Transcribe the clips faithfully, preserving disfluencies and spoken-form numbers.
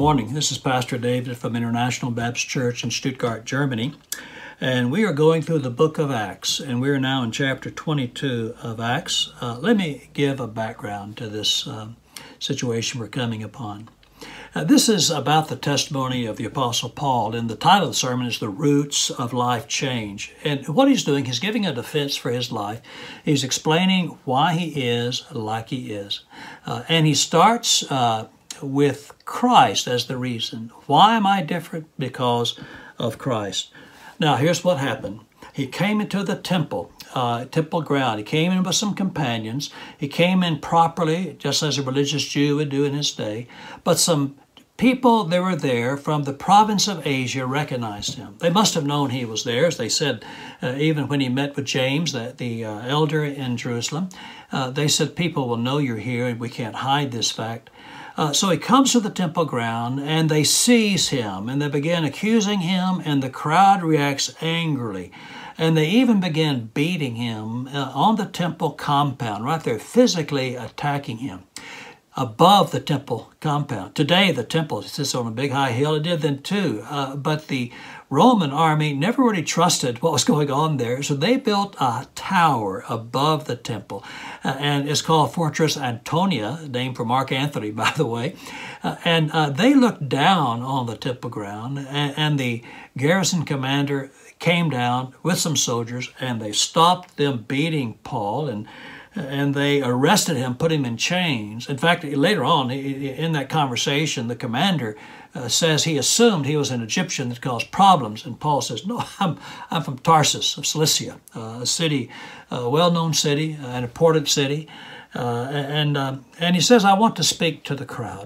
morning. This is Pastor David from International Baptist Church in Stuttgart, Germany. And we are going through the book of Acts, and we are now in chapter twenty-two of Acts. Uh, let me give a background to this um, situation we're coming upon. Uh, this is about the testimony of the Apostle Paul, and the title of the sermon is The Roots of Life Change. And what he's doing, he's giving a defense for his life. He's explaining why he is like he is. Uh, and he starts uh, with Christ as the reason. Why am I different? Because of Christ. Now, here's what happened. He came into the temple, uh, temple ground. He came in with some companions. He came in properly, just as a religious Jew would do in his day. But some people that were there from the province of Asia recognized him. They must have known he was there, as they said, uh, even when he met with James, the, the uh, elder in Jerusalem. Uh, they said, people will know you're here, and we can't hide this fact. Uh, so he comes to the temple ground, and they seize him, and they begin accusing him, and the crowd reacts angrily. And they even begin beating him uh, on the temple compound, right there, physically attacking him above the temple compound. Today, the temple sits on a big high hill. It did then too, uh, but the Roman army never really trusted what was going on there, so they built a tower above the temple, uh, and it's called Fortress Antonia, named for Mark Antony, by the way, uh, and uh, they looked down on the temple ground, and, and the garrison commander came down with some soldiers, and they stopped them beating Paul, and and they arrested him, put him in chains. In fact, later on in that conversation, the commander uh, says he assumed he was an Egyptian that caused problems. And Paul says, no, I'm, I'm from Tarsus of Cilicia, uh, a city, a well-known city, an important city. Uh, and, uh, and he says, I want to speak to the crowd.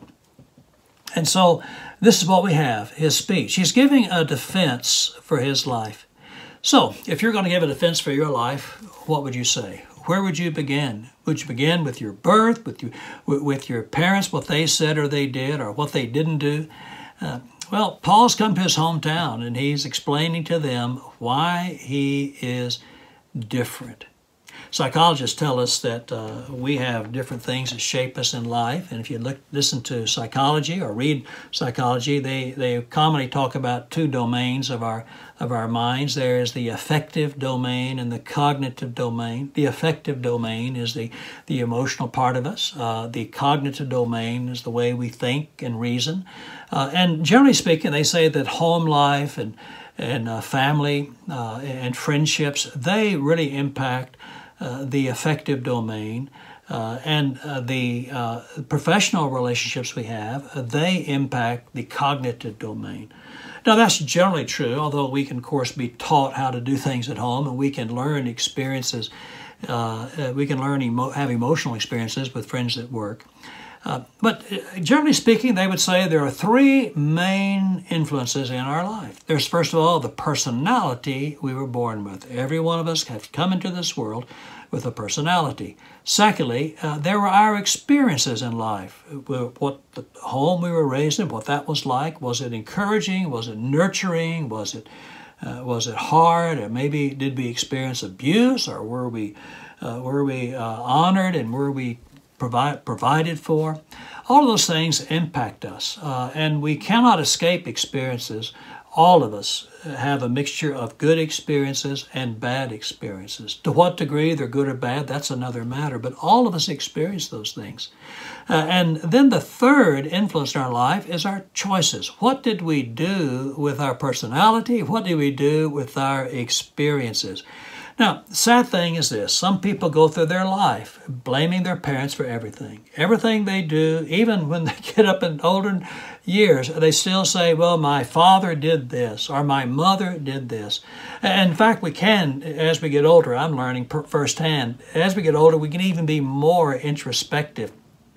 And so this is what we have, his speech. He's giving a defense for his life. So if you're going to give a defense for your life, what would you say? Where would you begin? Would you begin with your birth, with, you, with your parents, what they said or they did, or what they didn't do? Uh, well, Paul's come to his hometown, and he's explaining to them why he is different. Psychologists tell us that uh, we have different things that shape us in life, and if you look, listen to psychology or read psychology, they, they commonly talk about two domains of our of our minds. There is the affective domain and the cognitive domain. The affective domain is the, the emotional part of us. Uh, the cognitive domain is the way we think and reason. Uh, and generally speaking, they say that home life and, and uh, family uh, and friendships, they really impact Uh, the affective domain, uh, and uh, the uh, professional relationships we have, uh, they impact the cognitive domain. Now, that's generally true, although we can, of course, be taught how to do things at home, and we can learn experiences. Uh, uh, we can learn emo have emotional experiences with friends at work. Uh, but generally speaking, they would say there are three main influences in our life. There's, first of all, the personality we were born with. Every one of us have come into this world with a personality. Secondly, uh, there were our experiences in life. What the home we were raised in, what that was like. Was it encouraging? Was it nurturing? Was it, uh, was it hard? Or maybe did we experience abuse? Or were we, uh, were we uh, honored, and were we Provide, provided for? All of those things impact us, uh, and we cannot escape experiences. All of us have a mixture of good experiences and bad experiences. To what degree they're good or bad, that's another matter, but all of us experience those things. Uh, and then the third influence in our life is our choices. What did we do with our personality? What did we do with our experiences? Now, the sad thing is this. Some people go through their life blaming their parents for everything. Everything they do, even when they get up in older years, they still say, well, my father did this, or my mother did this. And in fact, we can, as we get older, I'm learning firsthand, as we get older, we can even be more introspective.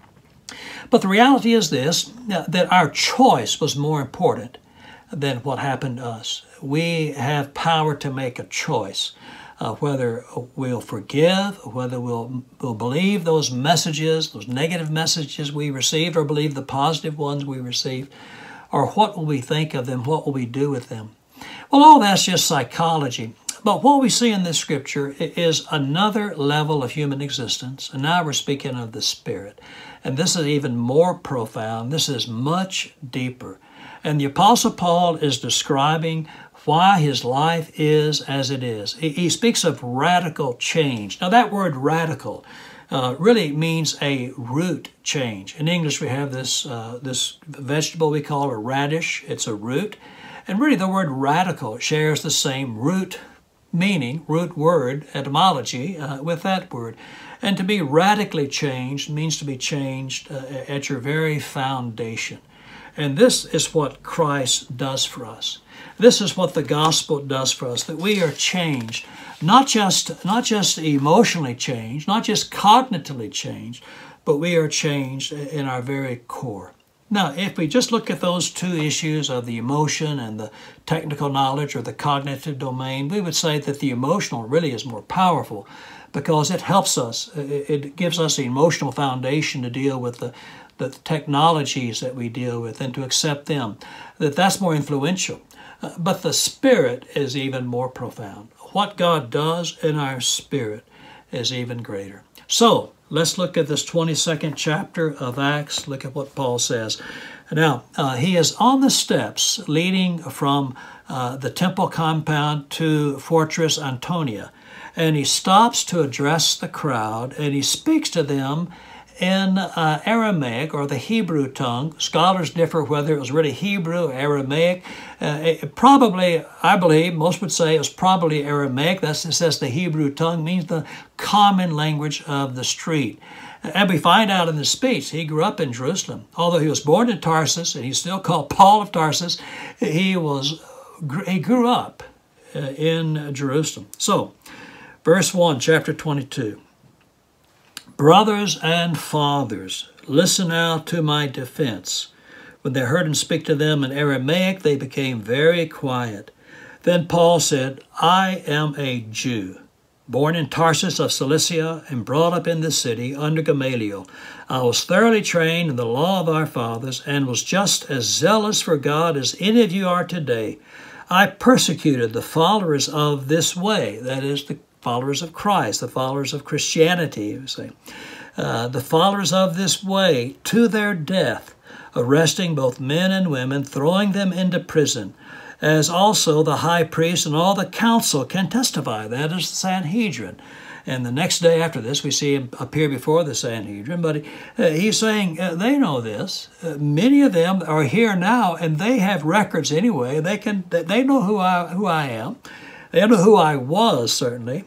But the reality is this, that our choice was more important than what happened to us. We have power to make a choice. Uh, whether we'll forgive, whether we'll, we'll believe those messages, those negative messages we received, or believe the positive ones we received, or what will we think of them, what will we do with them. Well, all that's just psychology. But what we see in this scripture is another level of human existence, and now we're speaking of the Spirit. And this is even more profound. This is much deeper. And the Apostle Paul is describing why his life is as it is. He speaks of radical change. Now that word radical uh, really means a root change. In English we have this, uh, this vegetable we call a radish. It's a root. And really the word radical shares the same root meaning, root word, etymology, uh, with that word. And to be radically changed means to be changed uh, at your very foundation. And this is what Christ does for us. This is what the gospel does for us, that we are changed, not just, not just emotionally changed, not just cognitively changed, but we are changed in our very core. Now, if we just look at those two issues of the emotion and the technical knowledge or the cognitive domain, we would say that the emotional really is more powerful because it helps us. It gives us the emotional foundation to deal with the, the technologies that we deal with and to accept them. That that's more influential. Uh, but the spirit is even more profound. What God does in our spirit is even greater. So, let's look at this twenty-second chapter of Acts. Look at what Paul says. Now, uh, he is on the steps leading from uh, the temple compound to Fortress Antonia. And he stops to address the crowd, and he speaks to them in uh, Aramaic, or the Hebrew tongue. Scholars differ whether it was really Hebrew or Aramaic. Uh, it probably, I believe, most would say it was probably Aramaic. That's, it says the Hebrew tongue means the common language of the street. And we find out in the speech, he grew up in Jerusalem. Although he was born in Tarsus, and he's still called Paul of Tarsus, he, was, he grew up uh, in Jerusalem. So, verse one, chapter twenty-two. Brothers and fathers, listen now to my defense. When they heard him speak to them in Aramaic, they became very quiet. Then Paul said, I am a Jew, born in Tarsus of Cilicia and brought up in this city under Gamaliel. I was thoroughly trained in the law of our fathers and was just as zealous for God as any of you are today. I persecuted the followers of this way, that is, the followers of Christ, the followers of Christianity, you say, uh, the followers of this way to their death, arresting both men and women, throwing them into prison, as also the high priest and all the council can testify. That is the Sanhedrin. And the next day after this, we see him appear before the Sanhedrin. But he, uh, he's saying uh, they know this. Uh, many of them are here now, and they have records anyway. They can. They know who I who I am. They know who I was, certainly.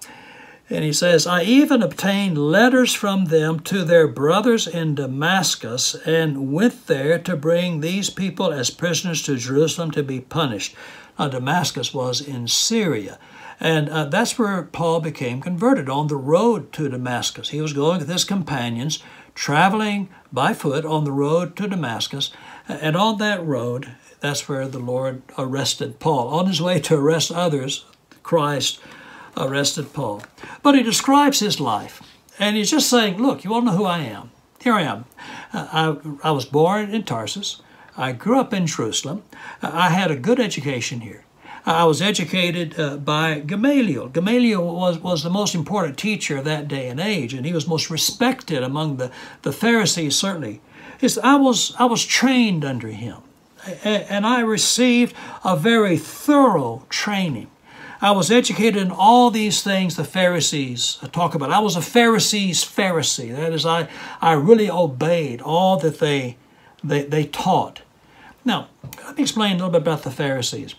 And he says, I even obtained letters from them to their brothers in Damascus and went there to bring these people as prisoners to Jerusalem to be punished. Now, Damascus was in Syria. And uh, that's where Paul became converted, on the road to Damascus. He was going with his companions, traveling by foot on the road to Damascus. And on that road, that's where the Lord arrested Paul. On his way to arrest others, Christ arrested Paul. But he describes his life. And he's just saying, look, you want to know who I am? Here I am. Uh, I, I was born in Tarsus. I grew up in Jerusalem. Uh, I had a good education here. I was educated uh, by Gamaliel. Gamaliel was, was the most important teacher of that day and age, and he was most respected among the, the Pharisees, certainly. It's, I, was, I was trained under him, and I received a very thorough training. I was educated in all these things the Pharisees talk about. I was a Pharisee's Pharisee. That is, I, I really obeyed all that they, they, they taught. Now, let me explain a little bit about the Pharisees.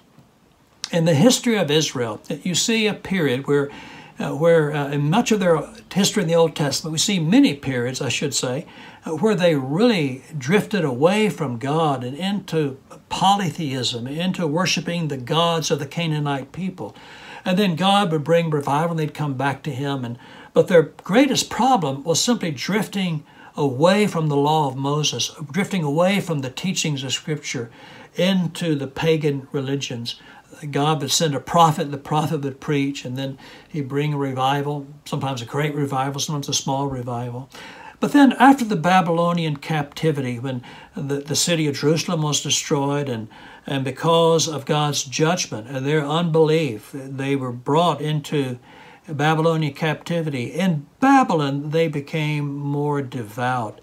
In the history of Israel, you see a period where, uh, where uh, in much of their history in the Old Testament, we see many periods, I should say, uh, where they really drifted away from God and into polytheism, into worshiping the gods of the Canaanite people. And then God would bring revival and they'd come back to him. And But their greatest problem was simply drifting away from the law of Moses, drifting away from the teachings of Scripture into the pagan religions. God would send a prophet, the prophet would preach, and then he'd bring a revival, sometimes a great revival, sometimes a small revival. But then after the Babylonian captivity, when the, the city of Jerusalem was destroyed, and, and because of God's judgment and their unbelief, they were brought into Babylonian captivity. In Babylon, they became more devout.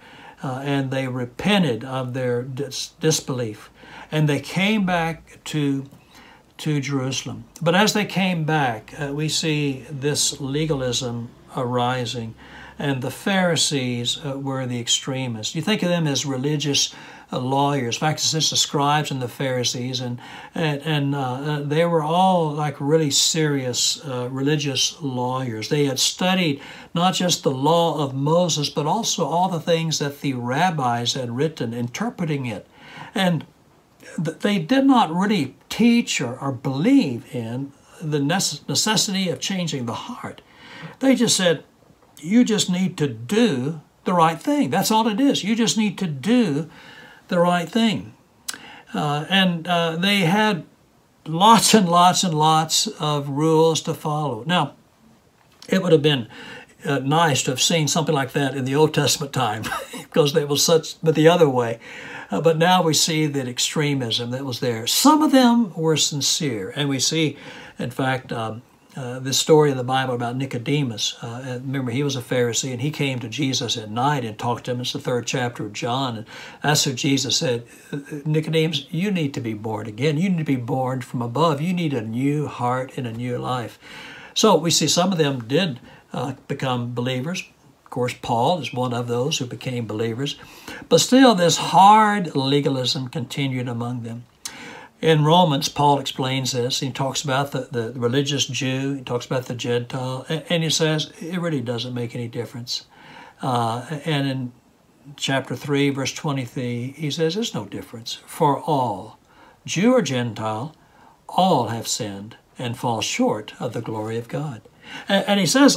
uh, and they repented of their dis disbelief, and they came back to to Jerusalem. But as they came back, uh, we see this legalism arising, and the Pharisees uh, were the extremists. You think of them as religious uh, lawyers. In fact, it's just the scribes and the Pharisees, and and, and uh, they were all like really serious uh, religious lawyers. They had studied not just the law of Moses, but also all the things that the rabbis had written, interpreting it. And they did not really teach or, or believe in the necessity of changing the heart. They just said, you just need to do the right thing. That's all it is. You just need to do the right thing. Uh, and uh, they had lots and lots and lots of rules to follow. Now, it would have been uh, nice to have seen something like that in the Old Testament time, because they was such, but the other way. Uh, but now we see that extremism that was there. Some of them were sincere, and we see, in fact, um, uh, this story in the Bible about Nicodemus. Uh, remember, he was a Pharisee, and he came to Jesus at night and talked to him. It's the third chapter of John, and that's what Jesus said. Nicodemus, you need to be born again. You need to be born from above. You need a new heart and a new life. So we see some of them did uh, become believers. Of course, Paul is one of those who became believers. But still, this hard legalism continued among them. In Romans, Paul explains this. He talks about the, the religious Jew. He talks about the Gentile. And, and he says it really doesn't make any difference. Uh, and in chapter three, verse twenty-three, he says there's no difference. For all, Jew or Gentile, all have sinned and fall short of the glory of God. And he says,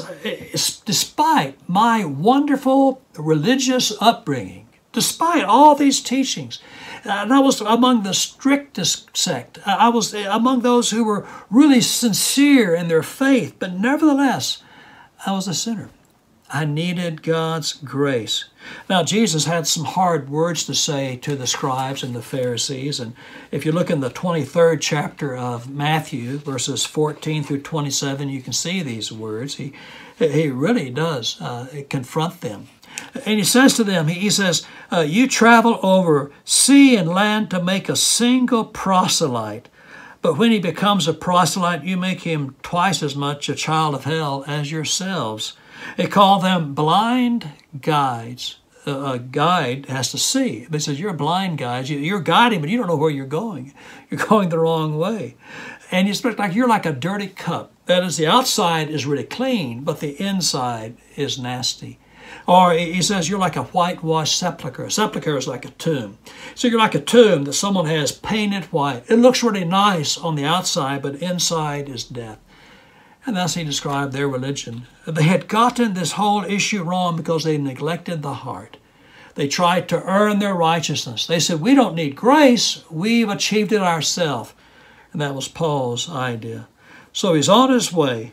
despite my wonderful religious upbringing, despite all these teachings, and I was among the strictest sect, I was among those who were really sincere in their faith, but nevertheless, I was a sinner. I needed God's grace. Now, Jesus had some hard words to say to the scribes and the Pharisees. And if you look in the twenty-third chapter of Matthew, verses fourteen through twenty-seven, you can see these words. He, he really does uh, confront them. And he says to them, he says, uh, you travel over sea and land to make a single proselyte. But when he becomes a proselyte, you make him twice as much a child of hell as yourselves. They call them blind guides. Uh, a guide has to see. But he says, you're a blind guide. You're guiding, but you don't know where you're going. You're going the wrong way. And it's like you're like a dirty cup. That is, the outside is really clean, but the inside is nasty. Or he says you're like a whitewashed sepulcher. A sepulcher is like a tomb. So you're like a tomb that someone has painted white. It looks really nice on the outside, but inside is death. And thus he described their religion. They had gotten this whole issue wrong because they neglected the heart. They tried to earn their righteousness. They said, we don't need grace. We've achieved it ourselves. And that was Paul's idea. So he's on his way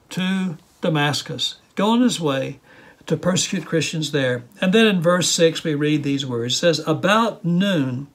to Damascus, going his way to persecute Christians there. And then in verse six, we read these words. It says, about noon,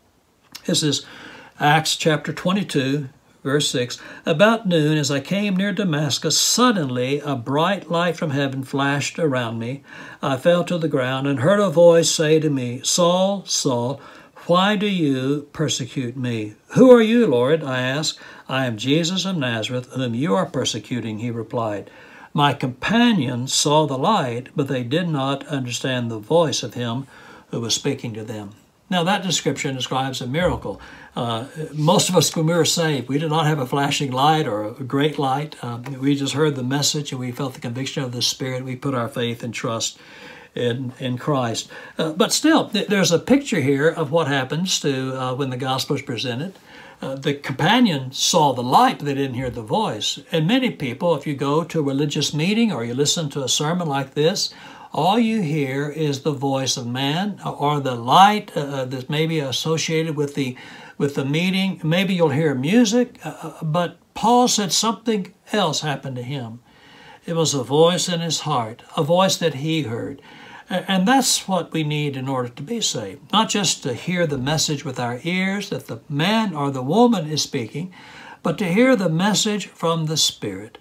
this is Acts chapter twenty-two, verse six, about noon, as I came near Damascus, suddenly a bright light from heaven flashed around me. I fell to the ground and heard a voice say to me, Saul, Saul, why do you persecute me? Who are you, Lord? I asked. I am Jesus of Nazareth, whom you are persecuting, he replied. My companions saw the light, but they did not understand the voice of him who was speaking to them. Now, that description describes a miracle. Uh, most of us, when we were saved, we did not have a flashing light or a great light. Uh, we just heard the message and we felt the conviction of the Spirit. We put our faith and trust in, in Christ. Uh, but still, th there's a picture here of what happens to uh, when the gospel is presented. Uh, the companion saw the light, but they didn't hear the voice. And many people, if you go to a religious meeting or you listen to a sermon like this, all you hear is the voice of man or the light uh, that's maybe associated with the with the meeting. Maybe you'll hear music, uh, but Paul said something else happened to him. It was a voice in his heart, a voice that he heard. And that's what we need in order to be saved. Not just to hear the message with our ears that the man or the woman is speaking, but to hear the message from the Spirit.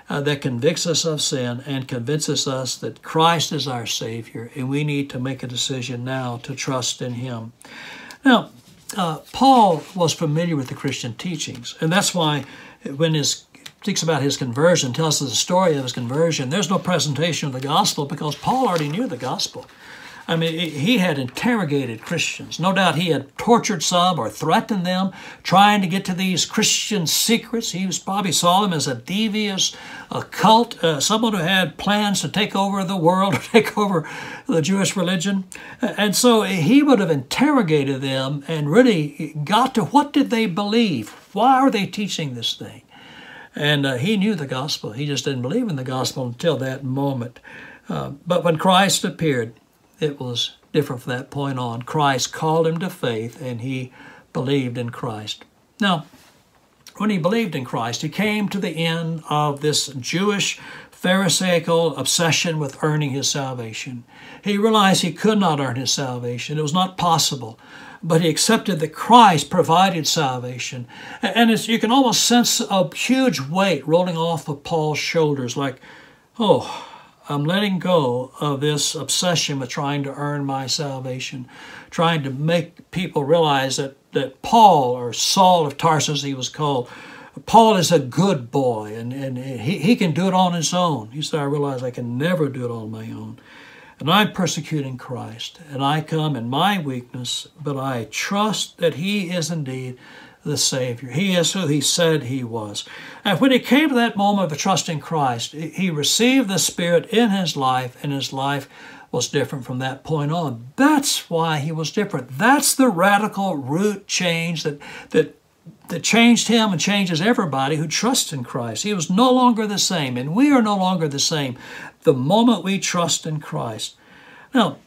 uh, that convicts us of sin and convinces us that Christ is our Savior, and we need to make a decision now to trust in Him. Now, uh, Paul was familiar with the Christian teachings, and that's why when his speaks about his conversion, tells us the story of his conversion, there's no presentation of the gospel because Paul already knew the gospel. I mean, he had interrogated Christians. No doubt he had tortured some or threatened them, trying to get to these Christian secrets. He was probably saw them as a devious a cult, uh, someone who had plans to take over the world or take over the Jewish religion. And so he would have interrogated them and really got to what did they believe? Why are they teaching this thing? And uh, he knew the gospel. He just didn't believe in the gospel until that moment. Uh, but when Christ appeared, it was different from that point on. Christ called him to faith, and he believed in Christ. Now, when he believed in Christ, he came to the end of this Jewish Pharisaical obsession with earning his salvation. He realized he could not earn his salvation. It was not possible. But he accepted that Christ provided salvation. And it's, you can almost sense a huge weight rolling off of Paul's shoulders, like, oh, I'm letting go of this obsession with trying to earn my salvation, trying to make people realize that, that Paul, or Saul of Tarsus he was called, Paul is a good boy, and, and he, he can do it on his own. He said, I realize I can never do it on my own. And I'm persecuting Christ, and I come in my weakness, but I trust that he is indeed the Savior. He is who he said he was. And when it came to that moment of trusting Christ, he received the Spirit in his life, and his life was different from that point on. That's why he was different. That's the radical root change that, that, that changed him and changes everybody who trusts in Christ. He was no longer the same, and we are no longer the same the moment we trust in Christ. Now,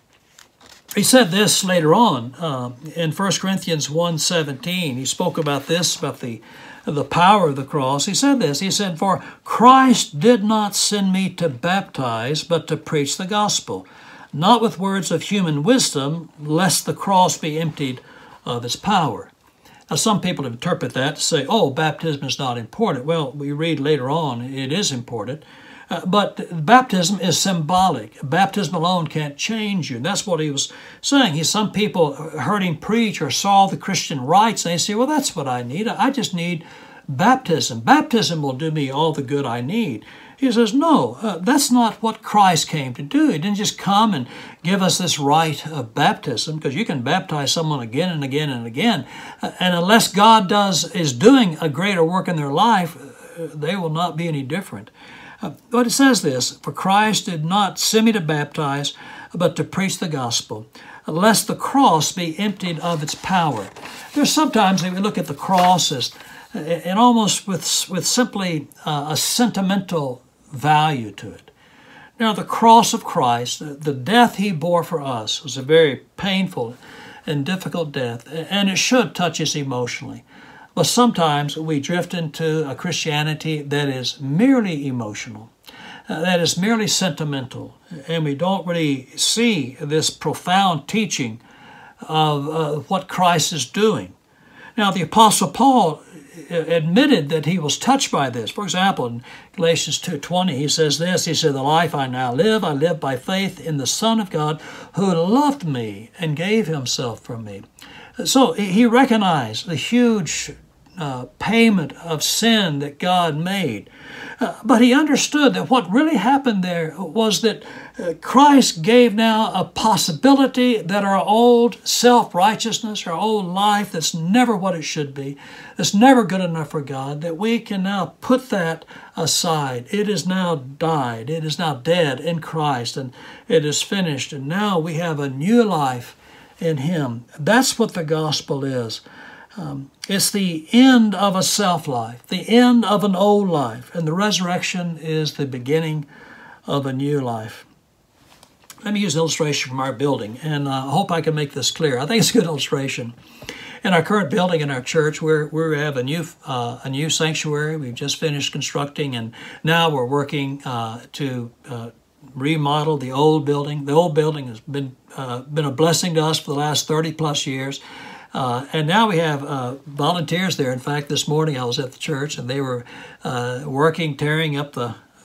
he said this later on uh, in First Corinthians one seventeen. He spoke about this, about the, the power of the cross. He said this, he said, for Christ did not send me to baptize, but to preach the gospel, not with words of human wisdom, lest the cross be emptied of its power. Now, some people interpret that to say, oh, baptism is not important. Well, we read later on it is important. Uh, but baptism is symbolic. Baptism alone can't change you. And that's what he was saying. He, some people heard him preach or saw the Christian rites, and they say, well, that's what I need. I just need baptism. Baptism will do me all the good I need. He says, no, uh, that's not what Christ came to do. He didn't just come and give us this rite of baptism, because you can baptize someone again and again and again. Uh, and unless God does is doing a greater work in their life, uh, they will not be any different. Uh, but it says this, for Christ did not send me to baptize, but to preach the gospel, lest the cross be emptied of its power. There's sometimes that we look at the cross as, and almost with, with simply uh, a sentimental value to it. Now, the cross of Christ, the death he bore for us, was a very painful and difficult death, and it should touch us emotionally. But sometimes we drift into a Christianity that is merely emotional, uh, that is merely sentimental, and we don't really see this profound teaching of uh, what Christ is doing. Now, the Apostle Paul admitted that he was touched by this. For example, in Galatians two twenty, he says this, he said, the life I now live, I live by faith in the Son of God who loved me and gave himself for me. So he recognized the huge uh, payment of sin that God made. Uh, but he understood that what really happened there was that uh, Christ gave now a possibility that our old self-righteousness, our old life that's never what it should be, that's never good enough for God, that we can now put that aside. It is now died. It is now dead in Christ, and it is finished. And now we have a new life in him. That's what the gospel is. Um, it's the end of a self-life, the end of an old life, and the resurrection is the beginning of a new life. Let me use an illustration from our building, and I hope I can make this clear. I think it's a good illustration. In our current building in our church, we're, we have a new uh, a new sanctuary. We've just finished constructing, and now we're working uh, to uh, remodel the old building. The old building has been uh, been a blessing to us for the last thirty plus years. Uh, and now we have uh, volunteers there. In fact, this morning I was at the church and they were uh, working, tearing up the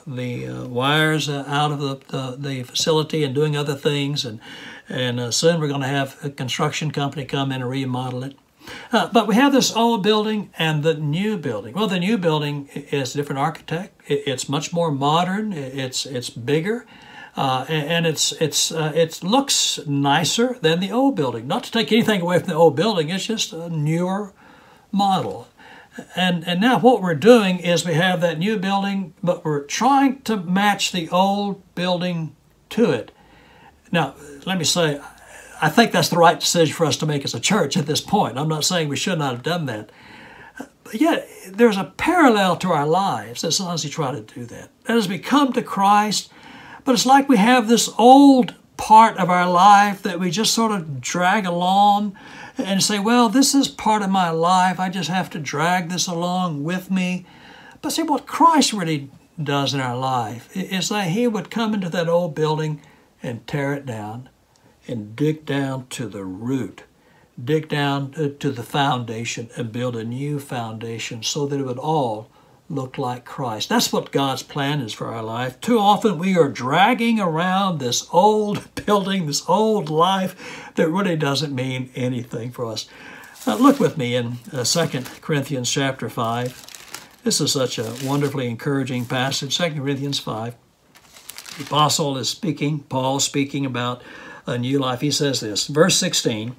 the uh, wires uh, out of the, the the facility and doing other things, and and uh, soon we're going to have a construction company come in and remodel it. Uh, but we have this old building and the new building. Well, the new building is a different architect. It, it's much more modern. It's it's bigger. Uh, and, and it's it's uh, it looks nicer than the old building. Not to take anything away from the old building, it's just a newer model. And and now what we're doing is we have that new building, but we're trying to match the old building to it. Now, let me say, I think that's the right decision for us to make as a church at this point. I'm not saying we should not have done that. But yet, there's a parallel to our lives as long as we try to do that. And as we come to Christ, but it's like we have this old part of our life that we just sort of drag along and say, well, this is part of my life. I just have to drag this along with me. But see, what Christ really does in our life is that he would come into that old building and tear it down and dig down to the root, dig down to the foundation and build a new foundation so that it would all look like Christ. That's what God's plan is for our life. Too often we are dragging around this old building, this old life that really doesn't mean anything for us. Uh, look with me in uh, Second Corinthians chapter five. This is such a wonderfully encouraging passage. Second Corinthians five. The apostle is speaking, Paul speaking about a new life. He says this, verse sixteen,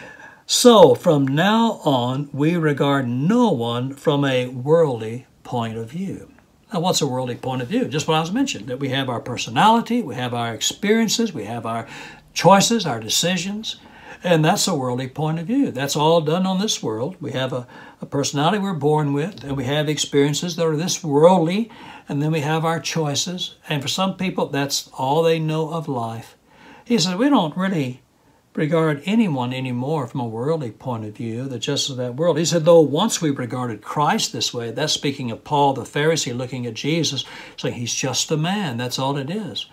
so from now on we regard no one from a worldly point of view. Now, what's a worldly point of view? Just what I was mentioning, that we have our personality, we have our experiences, we have our choices, our decisions, and that's a worldly point of view. That's all done on this world. We have a, a personality we're born with, and we have experiences that are this worldly, and then we have our choices, and for some people, that's all they know of life. He says, we don't really regard anyone anymore from a worldly point of view, that just of that world. He said, though once we regarded Christ this way, that's speaking of Paul the Pharisee looking at Jesus, saying he's just a man, that's all it is.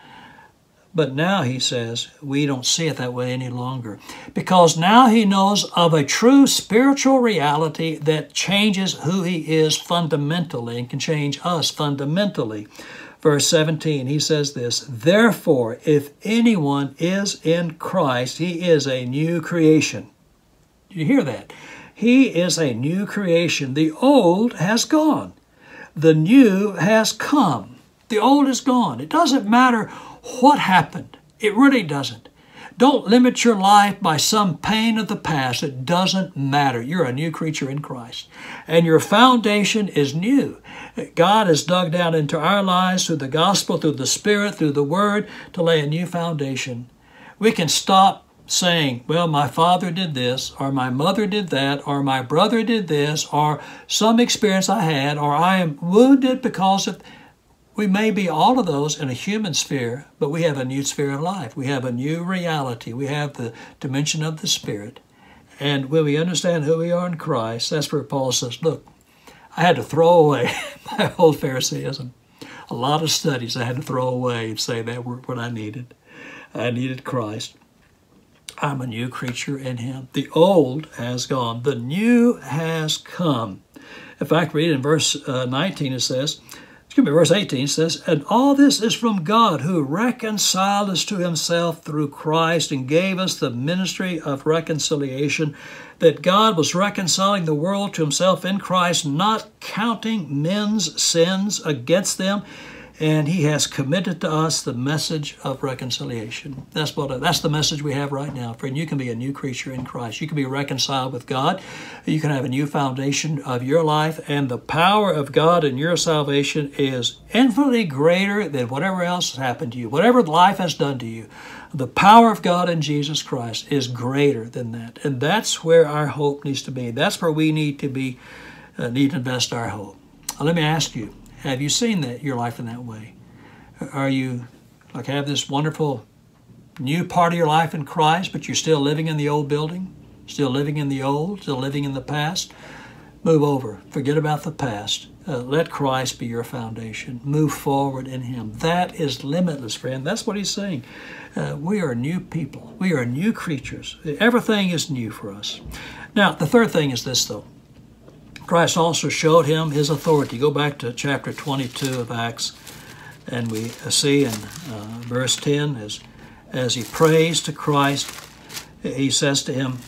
But now, he says, we don't see it that way any longer, because now he knows of a true spiritual reality that changes who he is fundamentally and can change us fundamentally. Verse seventeen, he says this, therefore, if anyone is in Christ, he is a new creation. Did you hear that? He is a new creation. The old has gone. The new has come. The old is gone. It doesn't matter what happened. It really doesn't. Don't limit your life by some pain of the past. It doesn't matter. You're a new creature in Christ. And your foundation is new. God has dug down into our lives through the gospel, through the Spirit, through the Word, to lay a new foundation. We can stop saying, well, my father did this, or my mother did that, or my brother did this, or some experience I had, or I am wounded because of... We may be all of those in a human sphere, but we have a new sphere of life. We have a new reality. We have the dimension of the Spirit. And when we understand who we are in Christ, that's where Paul says, look, I had to throw away my old Phariseeism. A lot of studies I had to throw away and say that were what I needed. I needed Christ. I'm a new creature in him. The old has gone. The new has come. In fact, read in verse uh, nineteen, it says, excuse me, verse eighteen says, and all this is from God, who reconciled us to himself through Christ and gave us the ministry of reconciliation, that God was reconciling the world to himself in Christ, not counting men's sins against them, and he has committed to us the message of reconciliation. That's what that's the message we have right now. Friend, you can be a new creature in Christ. You can be reconciled with God. You can have a new foundation of your life, and the power of God in your salvation is infinitely greater than whatever else has happened to you. Whatever life has done to you, the power of God in Jesus Christ is greater than that. And that's where our hope needs to be. That's where we need to be, uh, need to invest our hope. Now, let me ask you, have you seen that your life in that way? Are you like have this wonderful new part of your life in Christ, but you're still living in the old building, still living in the old, still living in the past? Move over. Forget about the past. Uh, let Christ be your foundation. Move forward in him. That is limitless, friend. That's what he's saying. Uh, we are new people. We are new creatures. Everything is new for us. Now, the third thing is this, though. Christ also showed him his authority. Go back to chapter twenty-two of Acts. And we see in uh, verse ten, as, as he prays to Christ, he says to him,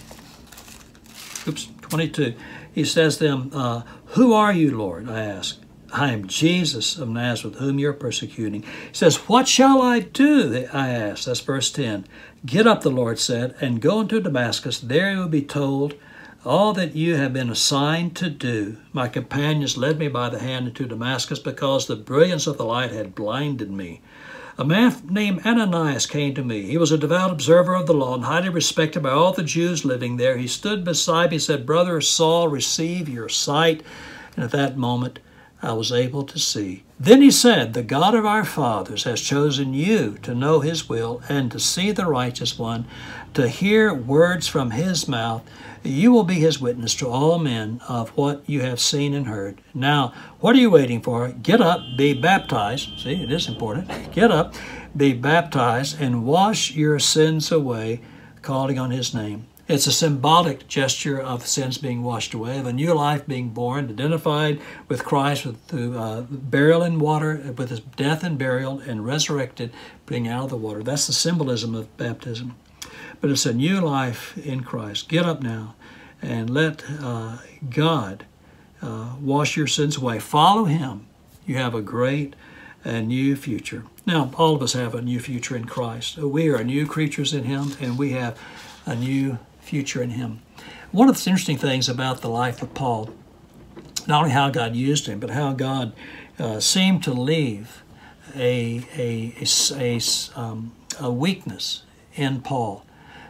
oops, twenty-two, he says to him, uh, who are you, Lord? I ask. I am Jesus of Nazareth, whom you're persecuting. He says, what shall I do? I asked. That's verse ten. Get up, the Lord said, and go into Damascus. There you will be told all that you have been assigned to do. My companions led me by the hand into Damascus because the brilliance of the light had blinded me. A man named Ananias came to me. He was a devout observer of the law and highly respected by all the Jews living there. He stood beside me and said, Brother Saul, receive your sight. And at that moment, I was able to see. Then he said, the God of our fathers has chosen you to know his will and to see the righteous one, to hear words from his mouth. You will be his witness to all men of what you have seen and heard. Now, what are you waiting for? Get up, be baptized. See, it is important. Get up, be baptized, and wash your sins away, calling on his name. It's a symbolic gesture of sins being washed away, of a new life being born, identified with Christ with, through uh, burial in water, with his death and burial, and resurrected, being out of the water. That's the symbolism of baptism. But it's a new life in Christ. Get up now and let uh, God uh, wash your sins away. Follow him. You have a great and new future. Now, all of us have a new future in Christ. We are new creatures in him, and we have a new future in him. One of the interesting things about the life of Paul, not only how God used him, but how God uh, seemed to leave a, a, a, a, um, a weakness in Paul.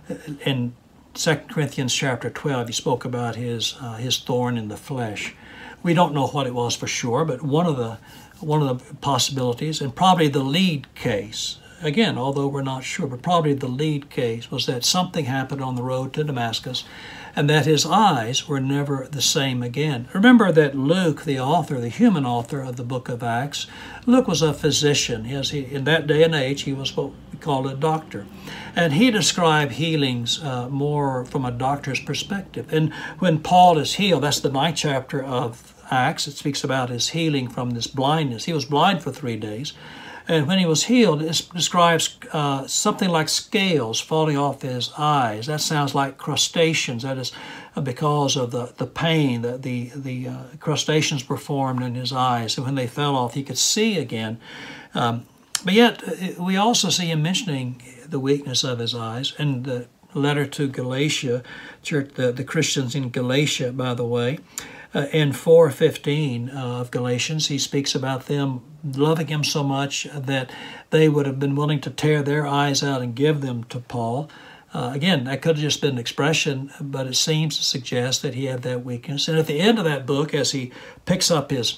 In Second Corinthians chapter twelve, he spoke about his uh, his thorn in the flesh. We don't know what it was for sure, but one of the one of the possibilities, and probably the lead case, again, although we're not sure, but probably the lead case was that something happened on the road to Damascus, and that his eyes were never the same again. Remember that Luke, the author, the human author of the book of Acts, Luke was a physician. Yes, he, in that day and age, he was what we call a doctor. And he described healings uh, more from a doctor's perspective. And when Paul is healed, that's the ninth chapter of Acts, it speaks about his healing from this blindness. He was blind for three days. And when he was healed, it describes uh, something like scales falling off his eyes. That sounds like crustaceans. That is because of the, the pain that the, the uh, crustaceans performed in his eyes. And when they fell off, he could see again. Um, but yet, we also see him mentioning the weakness of his eyes. And the letter to Galatia, church, the, the Christians in Galatia, by the way, Uh, in four fifteen uh, of Galatians, he speaks about them loving him so much that they would have been willing to tear their eyes out and give them to Paul. Uh, again, that could have just been an expression, but it seems to suggest that he had that weakness. And at the end of that book, as he picks up his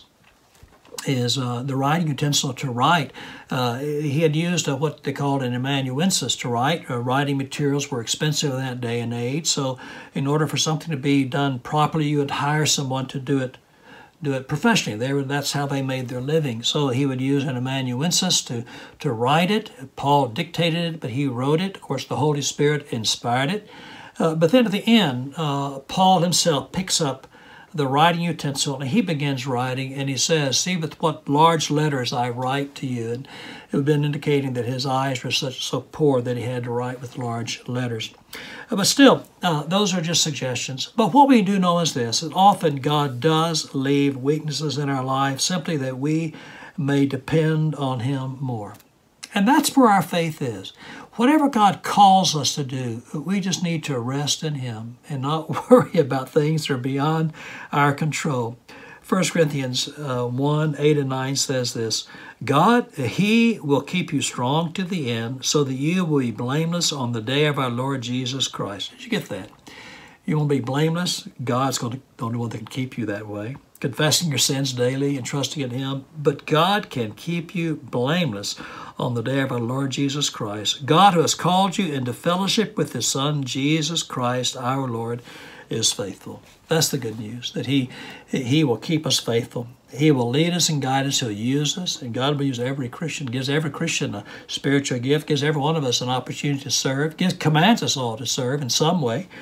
is uh, the writing utensil to write. Uh, he had used uh, what they called an amanuensis to write. Uh, writing materials were expensive in that day and age, so in order for something to be done properly, you would hire someone to do it do it professionally. They were, that's how they made their living. So he would use an amanuensis to, to write it. Paul dictated it, but he wrote it. Of course, the Holy Spirit inspired it. Uh, but then at the end, uh, Paul himself picks up the writing utensil, and he begins writing, and he says, see with what large letters I write to you. And it would have been indicating that his eyes were such, so poor that he had to write with large letters. Uh, but still, uh, those are just suggestions. But what we do know is this, that often God does leave weaknesses in our life simply that we may depend on him more. And that's where our faith is. Whatever God calls us to do, we just need to rest in him and not worry about things that are beyond our control. First Corinthians uh, one, eight and nine says this, God, he will keep you strong to the end so that you will be blameless on the day of our Lord Jesus Christ. Did you get that? You want to be blameless? God's going to, the only one that can keep you that way. Confessing your sins daily and trusting in him. But God can keep you blameless on the day of our Lord Jesus Christ. God, who has called you into fellowship with his Son, Jesus Christ, our Lord, is faithful. That's the good news, that he, he will keep us faithful. He will lead us and guide us. He'll use us, and God will use every Christian, gives every Christian a spiritual gift, gives every one of us an opportunity to serve, gives, commands us all to serve in some way.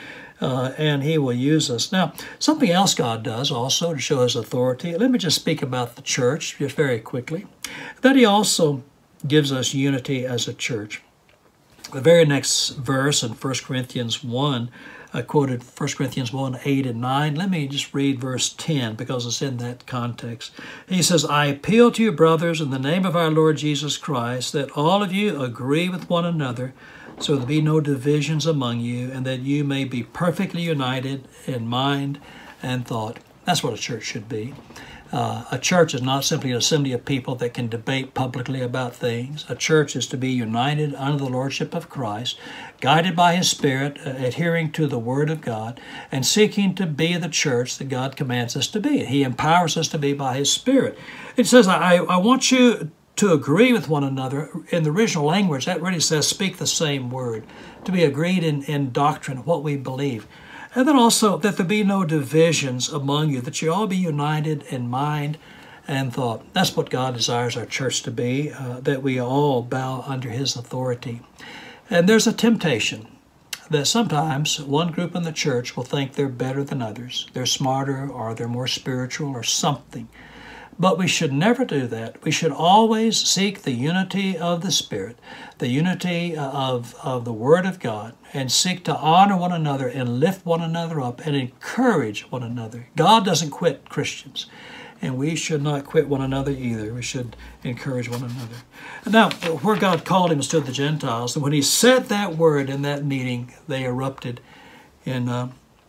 uh, and He will use us. Now, something else God does also to show His authority. Let me just speak about the church just very quickly. That He also gives us unity as a church. The very next verse in First Corinthians one, I quoted First Corinthians one, eight and nine. Let me just read verse ten because it's in that context. He says, I appeal to you, brothers, in the name of our Lord Jesus Christ, that all of you agree with one another, so there be no divisions among you, and that you may be perfectly united in mind and thought. That's what a church should be. Uh, a church is not simply an assembly of people that can debate publicly about things. A church is to be united under the lordship of Christ, guided by His Spirit, uh, adhering to the Word of God, and seeking to be the church that God commands us to be. He empowers us to be by His Spirit. It says, I, I want you to agree with one another. In the original language, that really says speak the same word, to be agreed in, in doctrine, what we believe. And then also that there be no divisions among you, that you all be united in mind and thought. That's what God desires our church to be, uh, that we all bow under His authority. And there's a temptation that sometimes one group in the church will think they're better than others. They're smarter or they're more spiritual or something. But we should never do that. We should always seek the unity of the Spirit, the unity of, of the Word of God, and seek to honor one another and lift one another up and encourage one another. God doesn't quit Christians, and we should not quit one another either. We should encourage one another. Now, where God called Him was to the Gentiles, and when He said that word in that meeting, they erupted in, uh,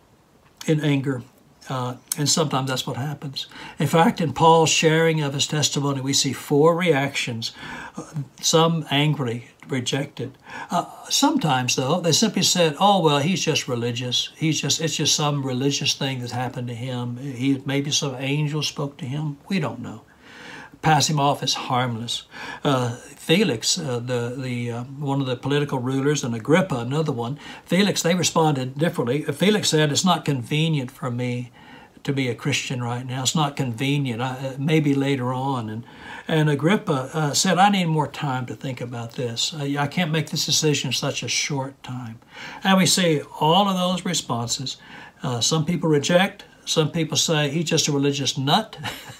in anger. Uh, and sometimes that's what happens. In fact, in Paul's sharing of his testimony, we see four reactions. Uh, some angrily rejected. Uh, sometimes, though, they simply said, "Oh well, he's just religious. He's just it's just some religious thing that happened to him. He maybe some angel spoke to him. We don't know." Pass him off as harmless. Uh, Felix, uh, the the uh, one of the political rulers, and Agrippa, another one. Felix, they responded differently. Felix said, "It's not convenient for me to be a Christian right now. It's not convenient. I, maybe later on." And and Agrippa uh, said, "I need more time to think about this. I, I can't make this decision in such a short time." And we see all of those responses. Uh, some people reject. Some people say he's just a religious nut.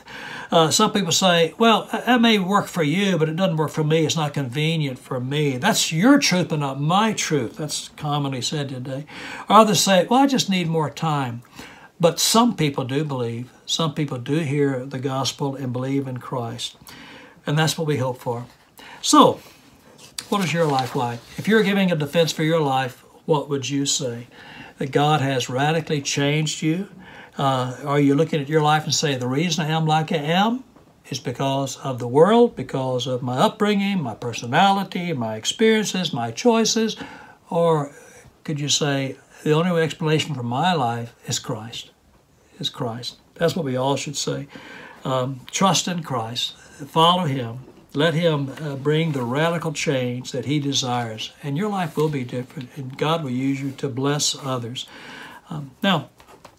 Uh, some people say, well, that may work for you, but it doesn't work for me. It's not convenient for me. That's your truth, but not my truth. That's commonly said today. Or others say, well, I just need more time. But some people do believe. Some people do hear the gospel and believe in Christ. And that's what we hope for. So, what is your life like? If you're giving a defense for your life, what would you say? That God has radically changed you? Uh, are you looking at your life and say, the reason I am like I am is because of the world, because of my upbringing, my personality, my experiences, my choices? Or could you say, the only explanation for my life is Christ, is Christ. That's what we all should say. Um, trust in Christ, follow Him, let Him uh, bring the radical change that He desires, and your life will be different, and God will use you to bless others. Um, now,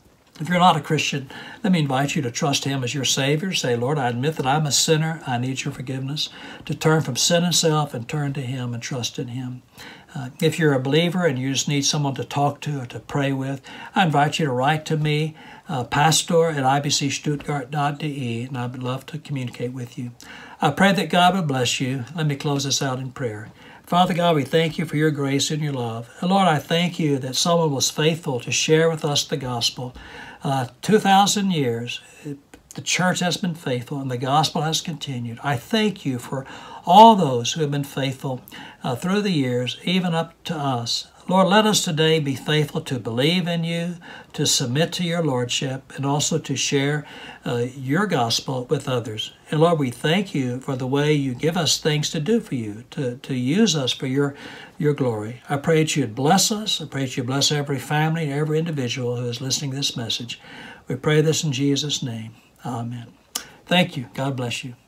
if you're not a Christian, let me invite you to trust Him as your Savior. Say, Lord, I admit that I'm a sinner. I need your forgiveness. To turn from sin and self and turn to Him and trust in Him. Uh, if you're a believer and you just need someone to talk to or to pray with, I invite you to write to me, uh, pastor at I B C Stuttgart dot D E, and I'd love to communicate with you. I pray that God would bless you. Let me close this out in prayer. Father God, we thank you for your grace and your love. And Lord, I thank you that someone was faithful to share with us the gospel. Uh, two thousand years, the church has been faithful and the gospel has continued. I thank you for all those who have been faithful uh, through the years, even up to us. Lord, let us today be faithful to believe in you, to submit to your lordship, and also to share uh, your gospel with others. And Lord, we thank you for the way you give us things to do for you, to, to use us for your, your glory. I pray that you'd bless us. I pray that you bless every family and every individual who is listening to this message. We pray this in Jesus' name. Amen. Thank you. God bless you.